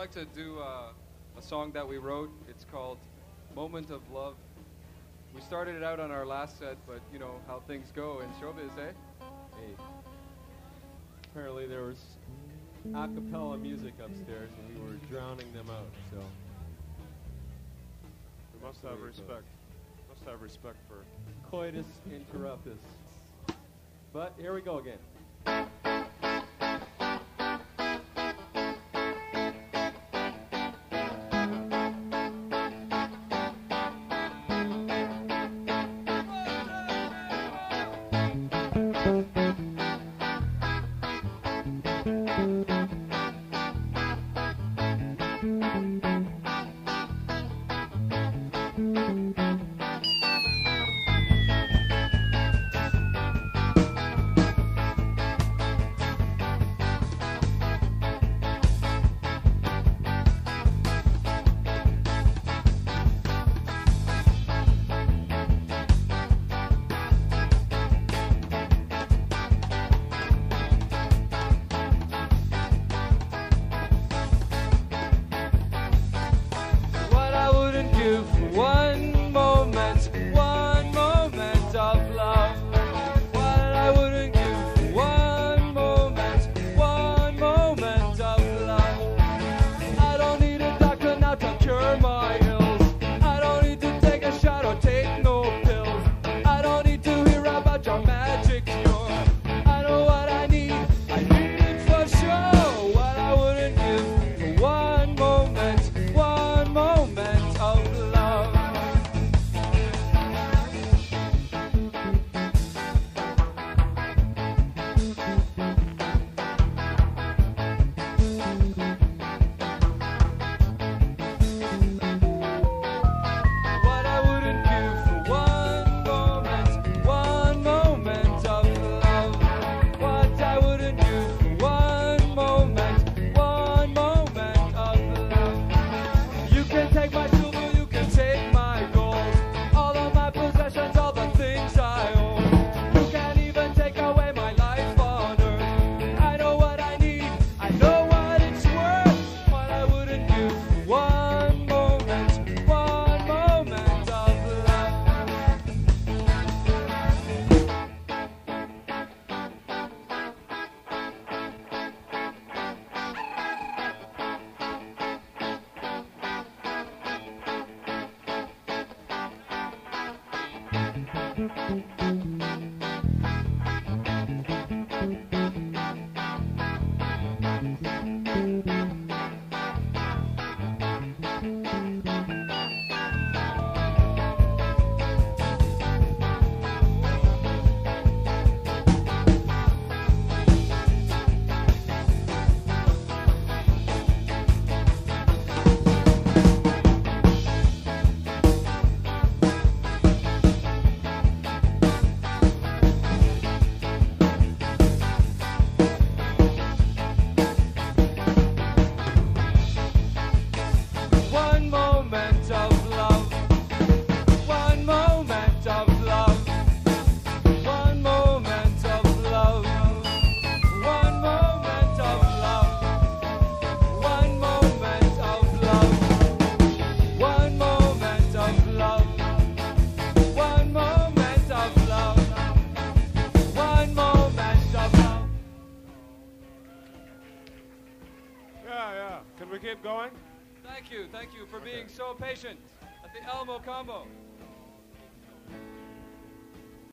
like to do a song that we wrote. It's called Moment of Love. We started it out on our last set, but you know how things go in showbiz, eh? Hey. Apparently there was a cappella music upstairs and we were drowning them out, so. We must have respect. Must have respect for Coitus interruptus. But here we go again. Can we keep going? Thank you for being so patient at the Alamo Combo.